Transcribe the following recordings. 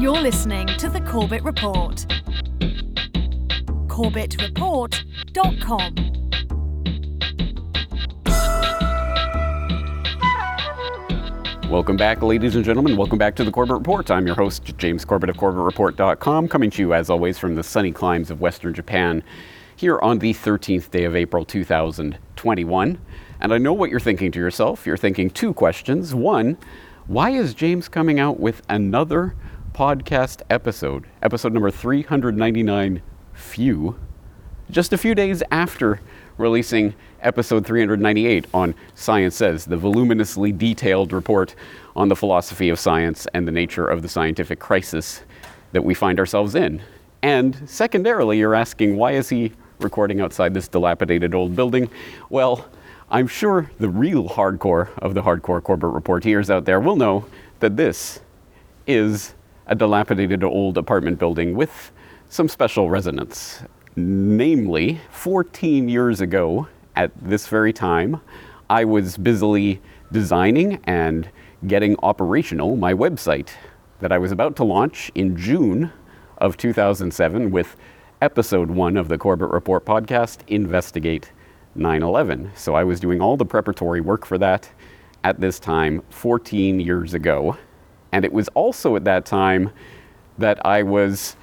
You're listening to The Corbett Report. CorbettReport.com. Welcome back, ladies and gentlemen. Welcome back to The Corbett Report. I'm your host, James Corbett of CorbettReport.com, coming to you, as always, from the sunny climes of Western Japan, here on the 13th day of April 2021. And I know what you're thinking to yourself. You're thinking two questions. One, why is James coming out with another podcast episode number 399, just a few days after releasing episode 398 on Science Says, the voluminously detailed report on the philosophy of science and the nature of the scientific crisis that we find ourselves in. And secondarily, you're asking, why is he recording outside this dilapidated old building? Well, I'm sure the real hardcore of the hardcore Corbett Reporteers out there will know that this is a dilapidated old apartment building with some special resonance. Namely, 14 years ago at this very time, I was busily designing and getting operational my website that I was about to launch in June of 2007 with episode 1 of the Corbett Report podcast, Investigate 9/11. So I was doing all the preparatory work for that at this time 14 years ago. And it was also at that time that I was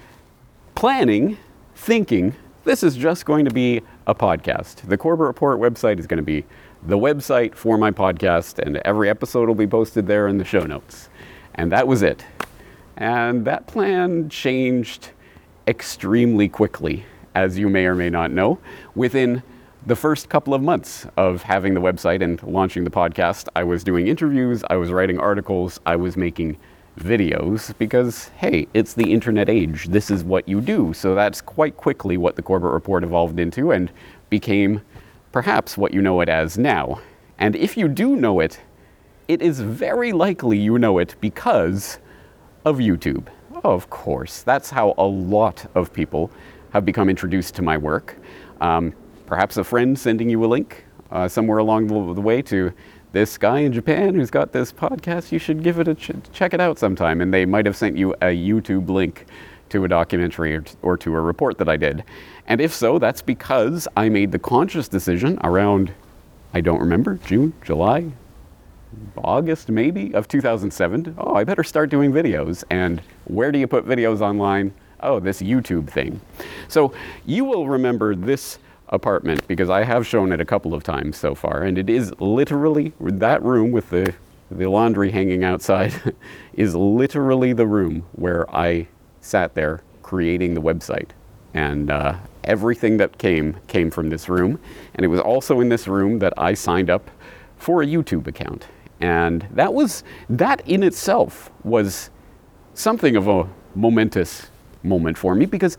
thinking, this is just going to be a podcast. The Corbett Report website is going to be the website for my podcast, and every episode will be posted there in the show notes. And that was it. And that plan changed extremely quickly, as you may or may not know. Within the first couple of months of having the website and launching the podcast, I was doing interviews, I was writing articles, I was making videos, because, hey, it's the internet age. This is what you do. So that's quite quickly what the Corbett Report evolved into and became perhaps what you know it as now. And if you do know it, it is very likely you know it because of YouTube. Of course, that's how a lot of people have become introduced to my work. Perhaps a friend sending you a link somewhere along the way to this guy in Japan who's got this podcast. You should give it a check it out sometime. And they might have sent you a YouTube link to a documentary or to a report that I did. And if so, that's because I made the conscious decision around, I don't remember, June, July, August maybe, of 2007. Oh, I better start doing videos. And where do you put videos online? Oh, this YouTube thing. So you will remember this apartment because I have shown it a couple of times so far, and it is literally that room with the laundry hanging outside is literally the room where I sat there creating the website. And everything that came from this room. And it was also in this room that I signed up for a YouTube account. And that in itself was something of a momentous moment for me, because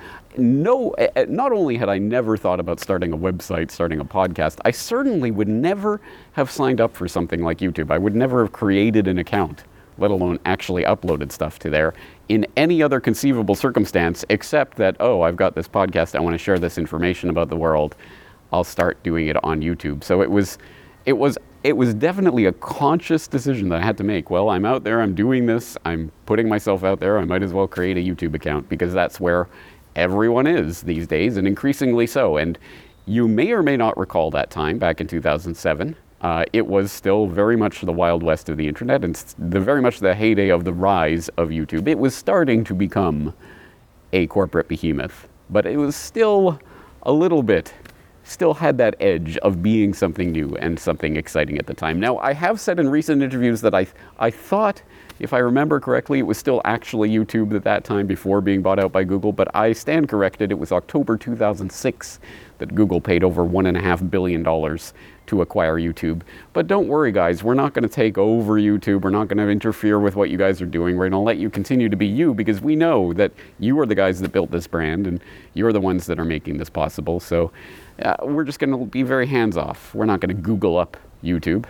not only had I never thought about starting a website, starting a podcast, I certainly would never have signed up for something like YouTube. I would never have created an account, let alone actually uploaded stuff to there in any other conceivable circumstance, except that, oh, I've got this podcast, I want to share this information about the world, I'll start doing it on YouTube. So it was definitely a conscious decision that I had to make. Well, I'm out there, I'm doing this, I'm putting myself out there, I might as well create a YouTube account, because that's where everyone is these days, and increasingly so. And you may or may not recall that time back in 2007. It was still very much the Wild West of the internet, and very much the heyday of the rise of YouTube. It was starting to become a corporate behemoth, but it was still had that edge of being something new and something exciting at the time. Now, I have said in recent interviews that I thought, if I remember correctly, it was still actually YouTube at that time before being bought out by Google, but I stand corrected. It was October 2006 that Google paid over $1.5 billion to acquire YouTube. But don't worry, guys, we're not going to take over YouTube. We're not going to interfere with what you guys are doing. We're going to let you continue to be you, because we know that you are the guys that built this brand, and you're the ones that are making this possible. So we're just going to be very hands-off. We're not going to Google up YouTube.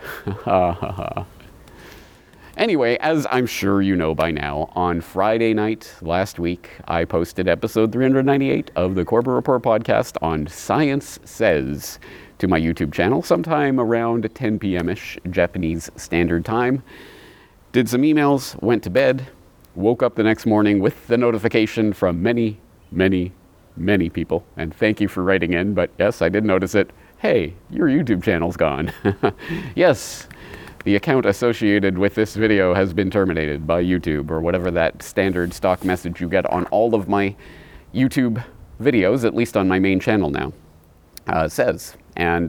Anyway, as I'm sure you know by now, on Friday night last week, I posted episode 398 of the Corbett Report podcast on Science Says to my YouTube channel sometime around 10 p.m.-ish Japanese Standard Time. Did some emails, went to bed, woke up the next morning with the notification from many, many, many people. And thank you for writing in, but yes, I did notice it. Hey, your YouTube channel's gone. Yes, the account associated with this video has been terminated by YouTube, or whatever that standard stock message you get on all of my YouTube videos, at least on my main channel now, says. And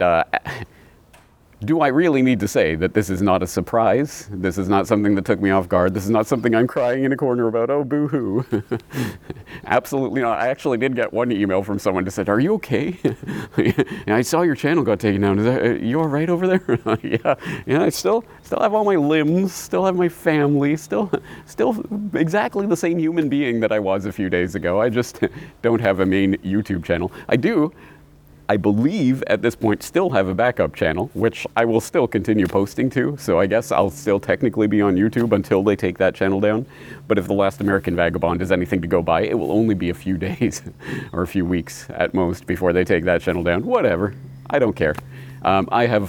do I really need to say that this is not a surprise? This is not something that took me off guard. This is not something I'm crying in a corner about, oh, boo-hoo. Absolutely not. I actually did get one email from someone that said, are you okay? I saw your channel got taken down. Is that, you all right over there? Yeah, I still have all my limbs, still have my family, still exactly the same human being that I was a few days ago. I just don't have a main YouTube channel. I believe at this point still have a backup channel, which I will still continue posting to, so I guess I'll still technically be on YouTube until they take that channel down. But if The Last American Vagabond is anything to go by, it will only be a few days or a few weeks at most before they take that channel down. Whatever, I don't care. I have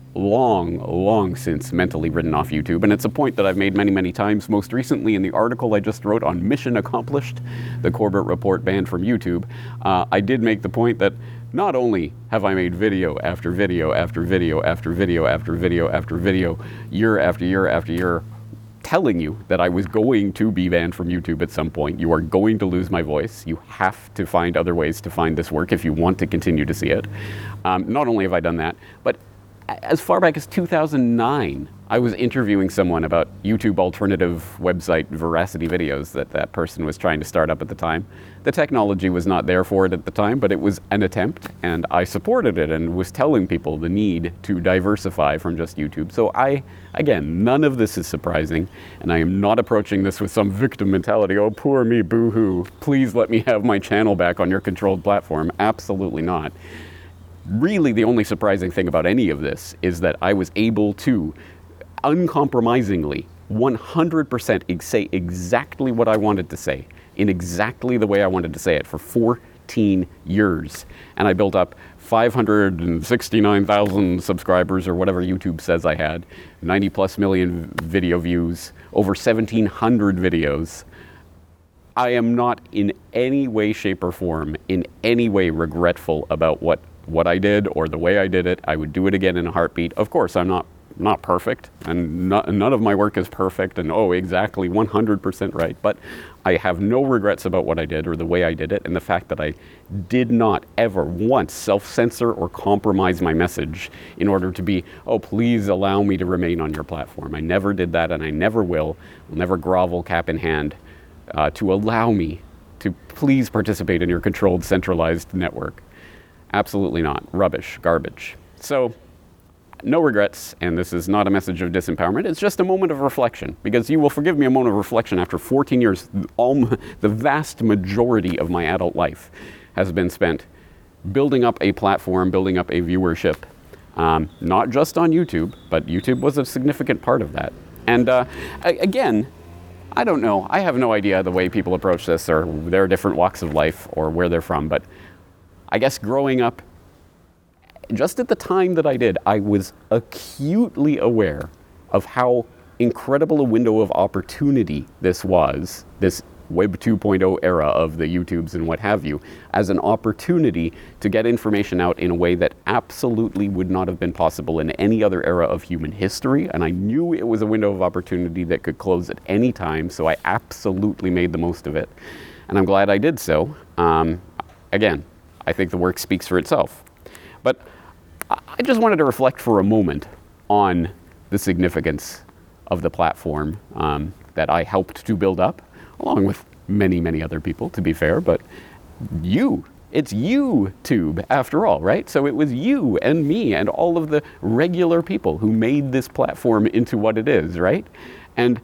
long since mentally written off YouTube, and it's a point that I've made many, many times, most recently in the article I just wrote on Mission Accomplished, the Corbett Report banned from YouTube. I did make the point that not only have I made video after video after video after video after video after video, year after year after year, telling you that I was going to be banned from YouTube at some point. You are going to lose my voice. You have to find other ways to find this work if you want to continue to see it. Not only have I done that, but as far back as 2009, I was interviewing someone about YouTube alternative website Veracity videos that person was trying to start up at the time. The technology was not there for it at the time, but it was an attempt, and I supported it and was telling people the need to diversify from just YouTube. So again, none of this is surprising, and I am not approaching this with some victim mentality, oh, poor me, boo-hoo, please let me have my channel back on your controlled platform. Absolutely not. Really, the only surprising thing about any of this is that I was able to uncompromisingly 100% say exactly what I wanted to say in exactly the way I wanted to say it for 14 years. And I built up 569,000 subscribers, or whatever YouTube says I had, 90 plus million video views, over 1,700 videos. I am not in any way, shape, or form in any way regretful about what I did or the way I did it. I would do it again in a heartbeat. Of course, I'm not perfect, and none of my work is perfect and exactly 100% right, but I have no regrets about what I did or the way I did it, and the fact that I did not ever once self-censor or compromise my message in order to be, oh, please allow me to remain on your platform. I never did that, and I never will. I'll never grovel cap in hand to allow me to please participate in your controlled, centralized network. Absolutely not. Rubbish. Garbage. So, no regrets, and this is not a message of disempowerment. It's just a moment of reflection, because you will forgive me a moment of reflection after 14 years. The vast majority of my adult life has been spent building up a platform, building up a viewership, not just on YouTube, but YouTube was a significant part of that. And again, I don't know. I have no idea the way people approach this, or their different walks of life, or where they're from, but I guess growing up, just at the time that I did, I was acutely aware of how incredible a window of opportunity this was, this Web 2.0 era of the YouTubes and what have you, as an opportunity to get information out in a way that absolutely would not have been possible in any other era of human history. And I knew it was a window of opportunity that could close at any time, so I absolutely made the most of it. And I'm glad I did so. Again, I think the work speaks for itself. But I just wanted to reflect for a moment on the significance of the platform that I helped to build up, along with many, many other people, to be fair, but it's YouTube after all, right? So it was you and me and all of the regular people who made this platform into what it is, right? And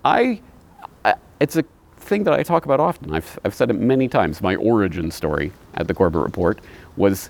it's a thing that I talk about often. I've said it many times. My origin story at the Corbett Report was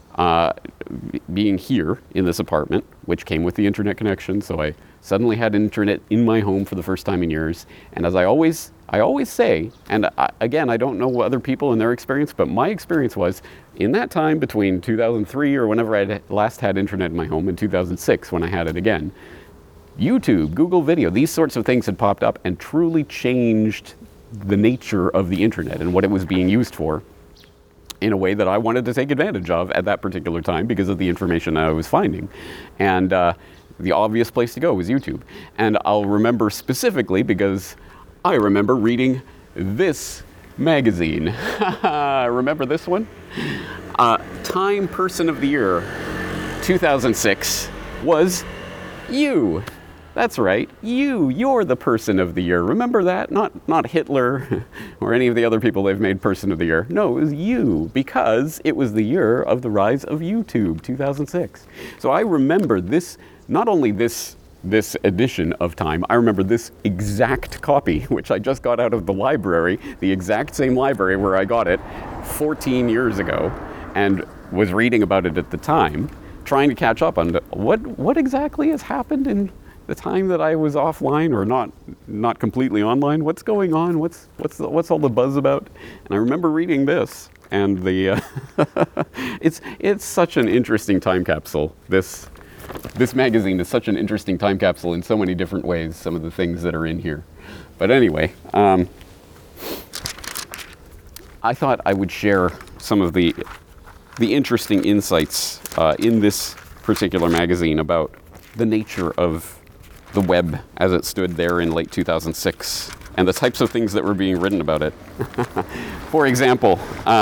being here in this apartment, which came with the internet connection. So I suddenly had internet in my home for the first time in years. And as I always say, and again, I don't know other people and their experience, but my experience was in that time between 2003 or whenever I last had internet in my home and 2006 when I had it again, YouTube, Google Video, these sorts of things had popped up and truly changed the nature of the internet and what it was being used for in a way that I wanted to take advantage of at that particular time because of the information I was finding. And the obvious place to go was YouTube. And I'll remember specifically because I remember reading this magazine. Remember this one? Time Person of the Year 2006 was you. That's right, you're the Person of the Year. Remember that? Not Hitler or any of the other people they've made Person of the Year. No, it was you, because it was the year of the rise of YouTube, 2006. So I remember this, not only this edition of Time, I remember this exact copy, which I just got out of the library, the exact same library where I got it 14 years ago, and was reading about it at the time, trying to catch up on what exactly has happened in the time that I was offline or not completely online. What's going on? What's all the buzz about? And I remember reading this, and the it's such an interesting time capsule. This magazine is such an interesting time capsule in so many different ways. Some of the things that are in here, but anyway, I thought I would share some of the interesting insights in this particular magazine about the nature of the web as it stood there in late 2006 and the types of things that were being written about it. For example,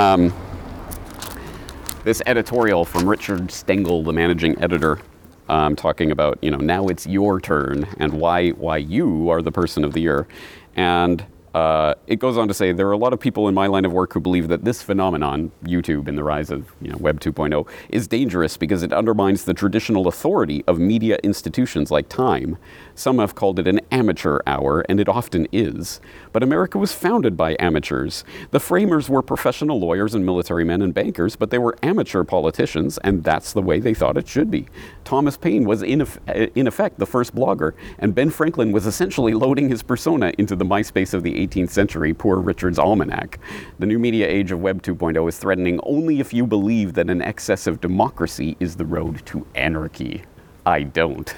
this editorial from Richard Stengel, the managing editor, talking about, now it's your turn and why you are the Person of the Year. And it goes on to say, there are a lot of people in my line of work who believe that this phenomenon, YouTube and the rise of Web 2.0, is dangerous because it undermines the traditional authority of media institutions like Time. Some have called it an amateur hour, and it often is. But America was founded by amateurs. The framers were professional lawyers and military men and bankers, but they were amateur politicians, and that's the way they thought it should be. Thomas Paine was in effect the first blogger, and Ben Franklin was essentially loading his persona into the MySpace of the 18th century, Poor Richard's Almanac. The new media age of Web 2.0 is threatening only if you believe that an excess of democracy is the road to anarchy. I don't.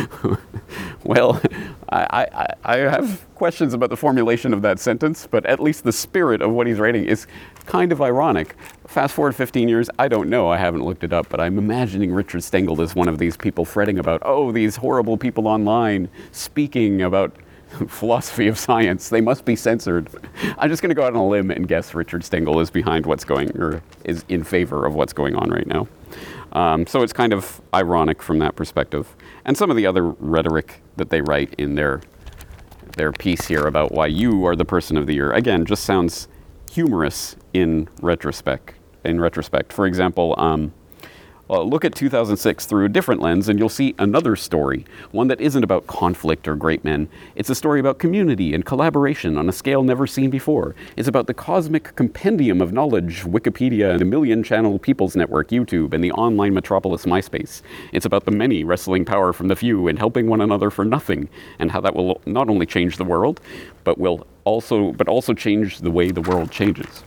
Well, I have questions about the formulation of that sentence, but at least the spirit of what he's writing is kind of ironic. Fast forward 15 years, I don't know, I haven't looked it up, but I'm imagining Richard Stengel as one of these people fretting about, these horrible people online speaking about philosophy of science, they must be censored. I'm just going to go out on a limb and guess Richard Stengel is behind is in favor of what's going on right now. So it's kind of ironic from that perspective. And some of the other rhetoric that they write in their piece here about why you are the Person of the Year, again, just sounds humorous in retrospect. For example, look at 2006 through a different lens and you'll see another story, one that isn't about conflict or great men. It's a story about community and collaboration on a scale never seen before. It's about the cosmic compendium of knowledge, Wikipedia, and the million-channel People's Network, YouTube, and the online metropolis, MySpace. It's about the many wresting power from the few and helping one another for nothing, and how that will not only change the world, but also change the way the world changes.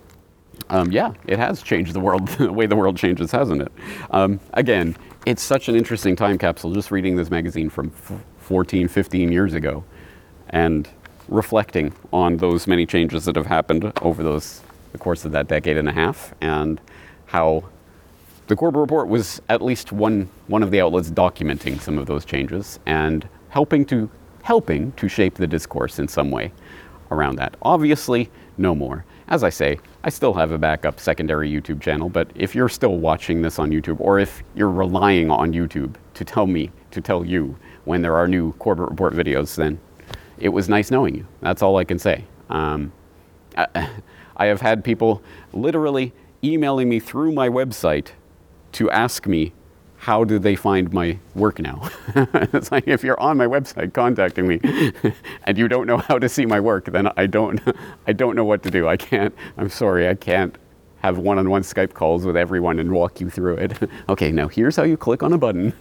It has changed the world, the way the world changes, hasn't it? Again, it's such an interesting time capsule just reading this magazine from 14, 15 years ago and reflecting on those many changes that have happened over the course of that decade and a half, and how the Corbett Report was at least one of the outlets documenting some of those changes and helping to shape the discourse in some way around that. Obviously, no more. As I say, I still have a backup secondary YouTube channel, but if you're still watching this on YouTube, or if you're relying on YouTube to tell you when there are new Corbett Report videos, then it was nice knowing you. That's all I can say. I have had people literally emailing me through my website to ask me, how do they find my work now? It's like, if you're on my website contacting me and you don't know how to see my work, then I don't know what to do. I'm sorry, I can't have one-on-one Skype calls with everyone and walk you through it. Okay, now here's how you click on a button.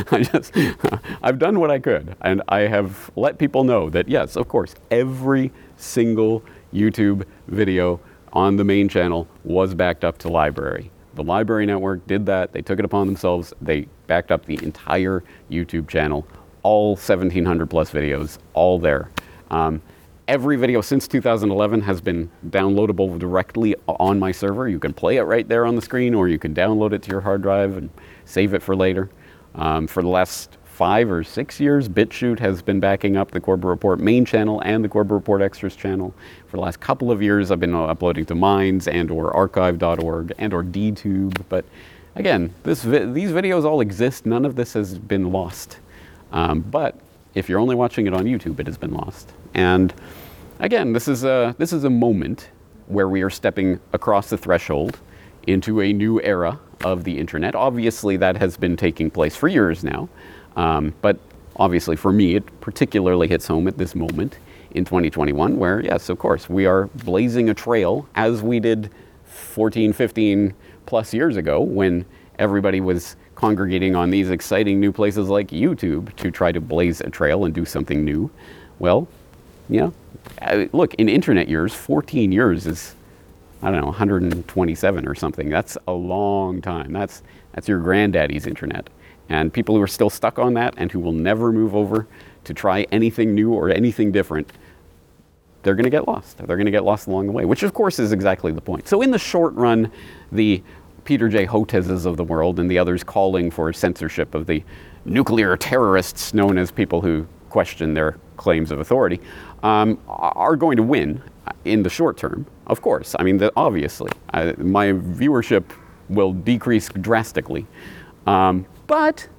I've done what I could, and I have let people know that yes, of course, every single YouTube video on the main channel was backed up to library. The Library Network did that. They took it upon themselves. They backed up the entire YouTube channel, all 1,700 plus videos, all there. Every video since 2011 has been downloadable directly on my server. You can play it right there on the screen, or you can download it to your hard drive and save it for later. For the last 5 or 6 years, BitChute has been backing up the Corbett Report main channel and the Corbett Report Extras channel. For the last couple of years, I've been uploading to Minds and or archive.org and or DTube. But again, these videos all exist. None of this has been lost. But if you're only watching it on YouTube, it has been lost. And again, this is a moment where we are stepping across the threshold into a new era of the internet. Obviously, that has been taking place for years now. But obviously, for me, it particularly hits home at this moment in 2021, where, yes, of course, we are blazing a trail as we did 14, 15 plus years ago when everybody was congregating on these exciting new places like YouTube to try to blaze a trail and do something new. Well, yeah, look, in internet years, 14 years is, I don't know, 127 or something. That's a long time. That's your granddaddy's internet. And people who are still stuck on that and who will never move over to try anything new or anything different, they're going to get lost. They're going to get lost along the way, which of course is exactly the point. So in the short run, the Peter J. Hotezes of the world and the others calling for censorship of the nuclear terrorists known as people who question their claims of authority are going to win in the short term, of course. I mean, obviously, my viewership will decrease drastically. But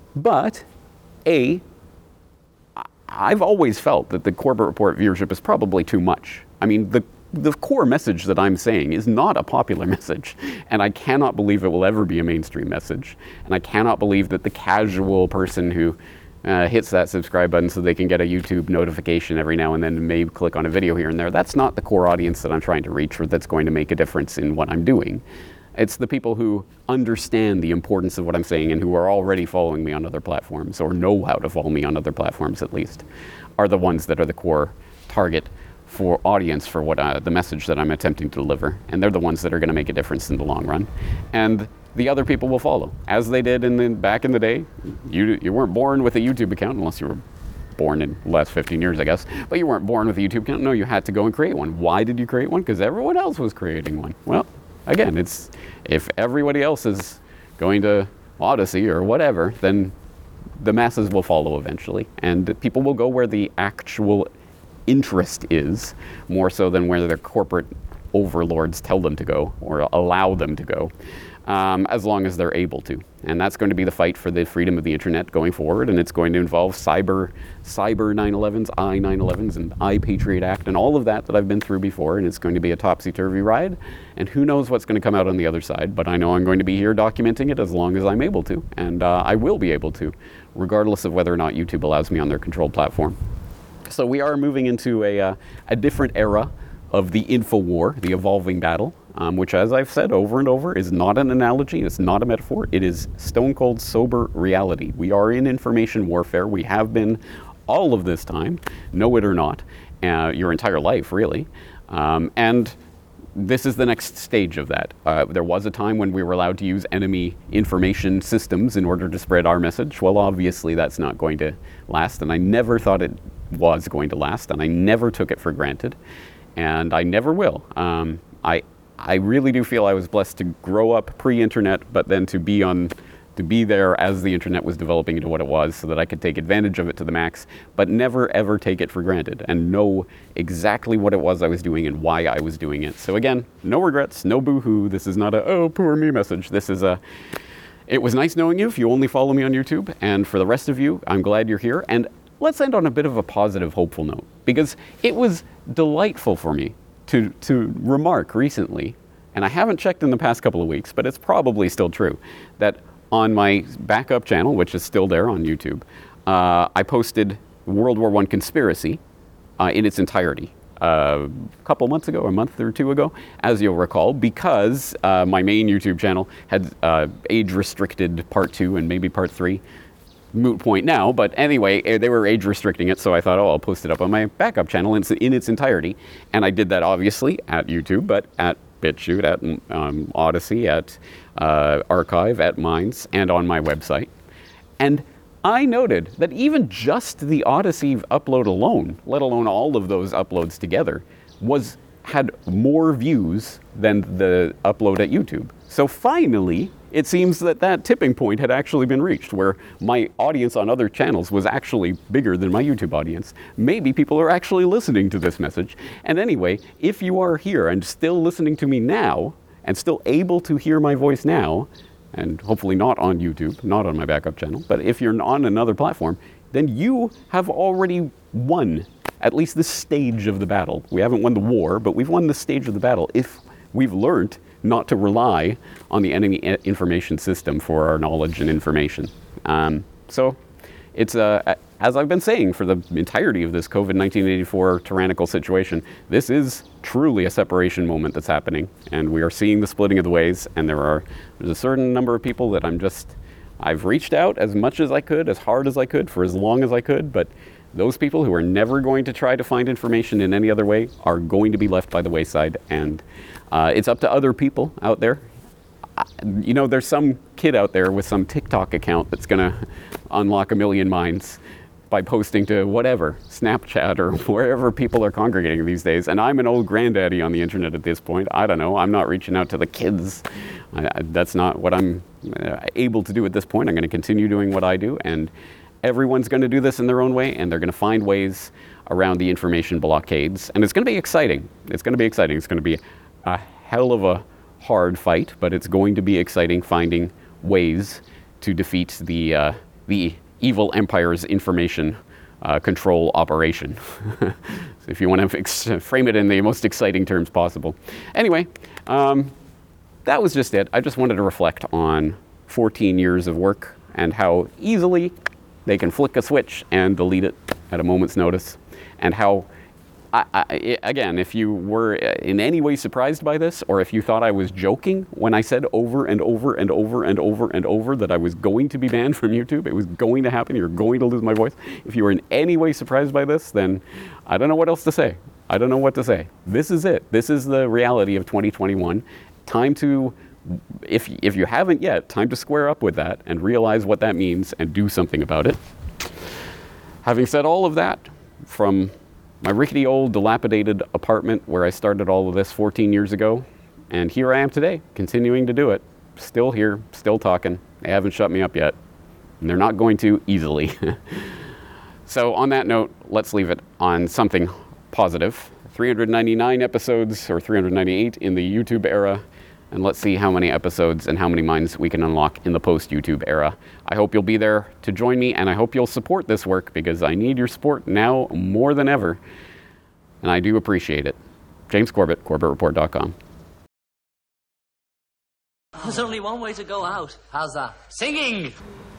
I've always felt that the Corbett Report viewership is probably too much. I mean, the core message that I'm saying is not a popular message, and I cannot believe it will ever be a mainstream message. And I cannot believe that the casual person who hits that subscribe button so they can get a YouTube notification every now and then and maybe click on a video here and there, that's not the core audience that I'm trying to reach or that's going to make a difference in what I'm doing. It's the people who understand the importance of what I'm saying and who are already following me on other platforms, or know how to follow me on other platforms at least, are the ones that are the core target for audience for what the message that I'm attempting to deliver. And they're the ones that are going to make a difference in the long run. And the other people will follow, as they did back in the day. You weren't born with a YouTube account, unless you were born in the last 15 years, I guess. But you weren't born with a YouTube account. No, you had to go and create one. Why did you create one? Because everyone else was creating one. Well, again, it's if everybody else is going to Odyssey or whatever, then the masses will follow eventually. And people will go where the actual interest is, more so than where their corporate overlords tell them to go or allow them to go, as long as they're able to. And that's going to be the fight for the freedom of the internet going forward, and it's going to involve cyber 9/11s, I-9/11s, and I-Patriot Act, and all of that I've been through before, and it's going to be a topsy-turvy ride, and who knows what's going to come out on the other side, but I know I'm going to be here documenting it as long as I'm able to, and I will be able to, regardless of whether or not YouTube allows me on their controlled platform. So we are moving into a different era of the InfoWar, the evolving battle, which, as I've said over and over, is not an analogy, it's not a metaphor, it is stone cold sober reality. We are in information warfare. We have been all of this time, know it or not, your entire life, really. And this is the next stage of that. There was a time when we were allowed to use enemy information systems in order to spread our message. Well, obviously that's not going to last, and I never thought it was going to last, and I never took it for granted, and I never will. I really do feel I was blessed to grow up pre-internet, but then to be there as the internet was developing into what it was, so that I could take advantage of it to the max, but never ever take it for granted and know exactly what it was I was doing and why I was doing it. So again, no regrets, no boo-hoo. This is not a, oh, poor me message. This is it was nice knowing you if you only follow me on YouTube, and for the rest of you, I'm glad you're here. And let's end on a bit of a positive, hopeful note, because it was delightful for me to remark recently, and I haven't checked in the past couple of weeks, but it's probably still true, that on my backup channel, which is still there on YouTube, I posted World War I Conspiracy in its entirety a couple months ago, a month or two ago, as you'll recall, because my main YouTube channel had age-restricted Part 2 and maybe Part 3. Moot point now, but anyway, they were age restricting it, so I thought, oh, I'll post it up on my backup channel in its entirety. And I did that obviously at YouTube, but at BitChute, at Odyssey, at Archive, at Minds, and on my website. And I noted that even just the Odyssey upload alone, let alone all of those uploads together, had more views than the upload at YouTube. So finally, it seems that tipping point had actually been reached, where my audience on other channels was actually bigger than my YouTube audience. Maybe people are actually listening to this message. And anyway, if you are here and still listening to me now, and still able to hear my voice now, and hopefully not on YouTube, not on my backup channel, but if you're on another platform, then you have already won at least this stage of the battle. We haven't won the war, but we've won this stage of the battle if we've learned not to rely on the enemy information system for our knowledge and information. So it's, as I've been saying for the entirety of this COVID-1984 tyrannical situation, this is truly a separation moment that's happening, and we are seeing the splitting of the ways, and there's a certain number of people that I've reached out as much as I could, as hard as I could, for as long as I could, but those people who are never going to try to find information in any other way are going to be left by the wayside, and it's up to other people out there. You know, there's some kid out there with some TikTok account that's going to unlock a million minds by posting to whatever, Snapchat or wherever people are congregating these days. And I'm an old granddaddy on the internet at this point. I don't know. I'm not reaching out to the kids. That's not what I'm able to do at this point. I'm going to continue doing what I do. And everyone's going to do this in their own way. And they're going to find ways around the information blockades. And it's going to be exciting. It's going to be exciting. It's going to be a hell of a hard fight, but it's going to be exciting finding ways to defeat the evil empire's information control operation. So if you want to frame it in the most exciting terms possible. Anyway, that was just it. I just wanted to reflect on 14 years of work and how easily they can flick a switch and delete it at a moment's notice, and how again, if you were in any way surprised by this, or if you thought I was joking when I said over and over and over and over and over that I was going to be banned from YouTube, it was going to happen, you're going to lose my voice. If you were in any way surprised by this, then I don't know what else to say. I don't know what to say. This is it. This is the reality of 2021. Time to, if you haven't yet, time to square up with that and realize what that means and do something about it. Having said all of that, from my rickety old dilapidated apartment where I started all of this 14 years ago, and here I am today, continuing to do it. Still here, still talking. They haven't shut me up yet, and they're not going to easily. So on that note, let's leave it on something positive. 399 episodes, or 398 in the YouTube era, and let's see how many episodes and how many minds we can unlock in the post-YouTube era. I hope you'll be there to join me, and I hope you'll support this work, because I need your support now more than ever, and I do appreciate it. James Corbett, CorbettReport.com. There's only one way to go out. How's that? Singing!